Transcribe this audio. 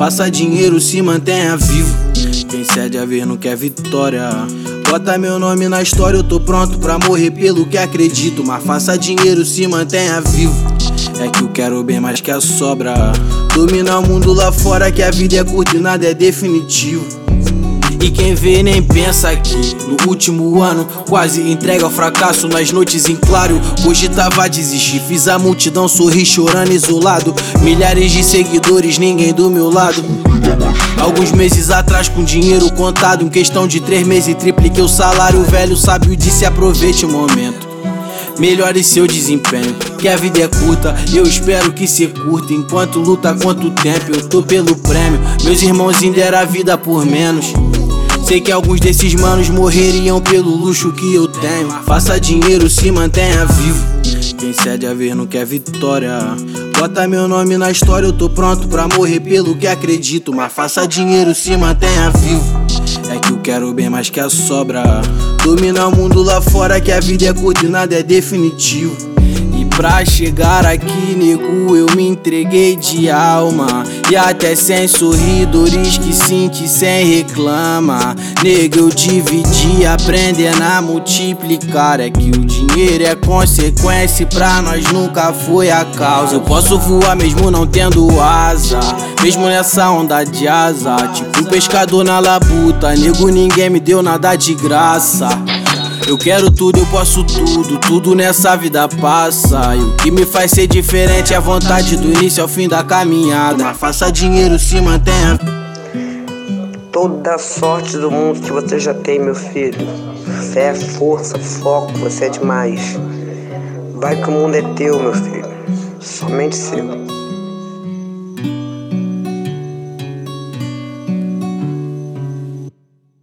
faça dinheiro, se mantenha vivo. Quem cede a ver não quer vitória. Bota meu nome na história, eu tô pronto pra morrer pelo que acredito. Mas faça dinheiro, se mantenha vivo. É que eu quero bem mais que a sobra. Dominar o mundo lá fora, que a vida é curta e nada é definitivo. E quem vê nem pensa que no último ano quase entrega ao fracasso. Nas noites em claro, cogitava desistir. Fiz a multidão sorrir chorando isolado. Milhares de seguidores, ninguém do meu lado. Alguns meses atrás com dinheiro contado, em questão de 3 meses tripliquei o salário. O velho sábio disse aproveite o momento, melhore seu desempenho, que a vida é curta e eu espero que se curta. Enquanto luta quanto tempo, eu tô pelo prêmio. Meus irmãozinhos deram a vida por menos. Sei que alguns desses manos morreriam pelo luxo que eu tenho. Faça dinheiro, se mantenha vivo. Quem cede a ver não quer vitória. Bota meu nome na história, eu tô pronto pra morrer pelo que acredito. Mas faça dinheiro, se mantenha vivo. É que eu quero bem mais que a sobra. Dominar o mundo lá fora, que a vida é curta e nada é definitivo. E pra chegar aqui, nego, eu me entreguei de alma. E até sem sorridores que sente sem reclama. Nego, eu dividi aprendendo a multiplicar. É que o dinheiro é consequência e pra nós nunca foi a causa. Eu posso voar mesmo não tendo asa, mesmo nessa onda de asa. Tipo um pescador na labuta, nego, ninguém me deu nada de graça. Eu quero tudo, eu posso tudo, tudo nessa vida passa. E o que me faz ser diferente é a vontade do início ao fim da caminhada. Mas faça dinheiro, se mantenha. Toda a sorte do mundo que você já tem, meu filho. Fé, força, foco, você é demais. Vai que o mundo é teu, meu filho. Somente seu.